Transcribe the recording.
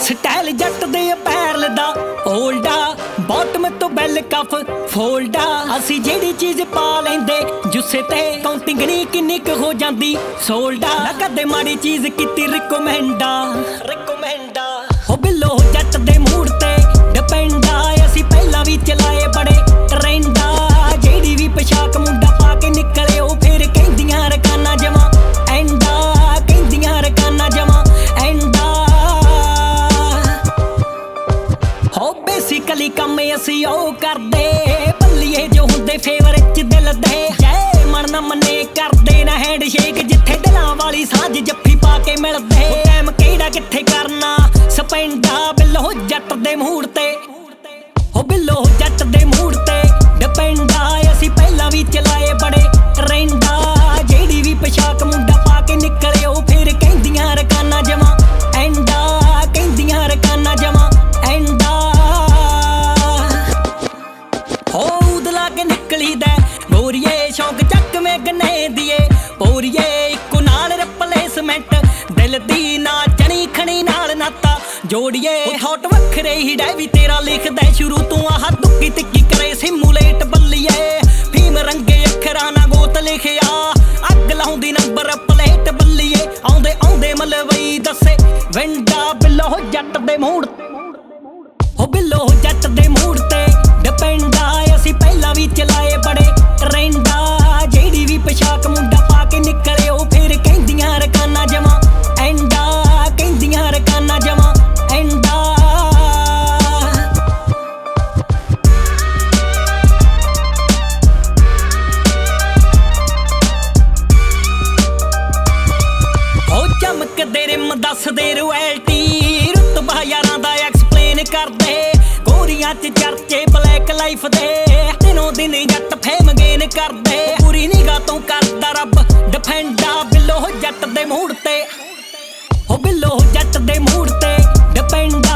style जट दे parallel दा ओल्डा bottom तो बैल कफ फोल्डा असी जेड़ी चीज पा लेंदे जुस्से ते काउंटिंग नहीं किन्नी क हो जांदी सोल्डा ना कदे माड़ी चीज कीती रिकमेंडा हो बिल्लो जट दे मूड ते डिपेंडा असी पहला भी चलाए बड़े ट्रेंडा जेड़ी भी पोशाक मुंडा पा के निकले ओ फिर कहंदियां रकाना जमा एंडा कहंदियां रकाना जमा एंडा हो बेसिकली कम असी ओ करदे बल्लिए जो हुंदे फेवर च दिल दे जय मन ना मने करदे ना हैंडशेक जिथे दिलां वाली साझ जफ्फी पा के मिलदे टाइम किहड़ा किथे करना स्पेंडा बिल्लो जट दे मूड ते हो बिल्लो जट दे मूड ते डिपेंडा असी पहला भी चलाए बड़े ट्रेंडा जेड़ी भी पोशाक मुंडा पा के निकले ओ फिर कहंदियां रकाना जमा एंडा कहंदियां रकाना जमा एंडा हो उदला के निकली दे गोरीए शौक चक में गने दिए पोरीए इको नाल रिप्लेसमेंट दिल दी ना जनी खनी नाल नाता जोड़िए हॉट वखरे ही डायवी तेरा लिखदा शुरू तू आह दुक्की तिक्की करे सिमुलेट बल्लिए फीम रंगे अखरां ना गोत लिखिया अग लाउंदी नंबर प्लेट बल्लिए आउंदे आउंदे मलवई दसे वेंडा बिल्लो जट दे मूड हो बिल्लो जट दे मूड ते डिपेंडा असी पहला भी चलाए बड़े ट्रेंडा जेड़ी भी पोशाक मुंडा पा के निकले ओ फिर कहंदियां रकाना जमा एंडा कहंदियां रकाना जमा एंडा हो चमकदे रिम दसदे रॉयल्टी रुतबा यारां दा एक्सप्लेन करदे गोरियां च चर्चे ब्लैक लाइफ दे दिनों दिन जट फेम गेन करदे पूरी निगाह तो करदा रब डिफेंडा बिल्लो जट दे मूड ते हो बिल्लो जट दे मूड ते डिपेंडा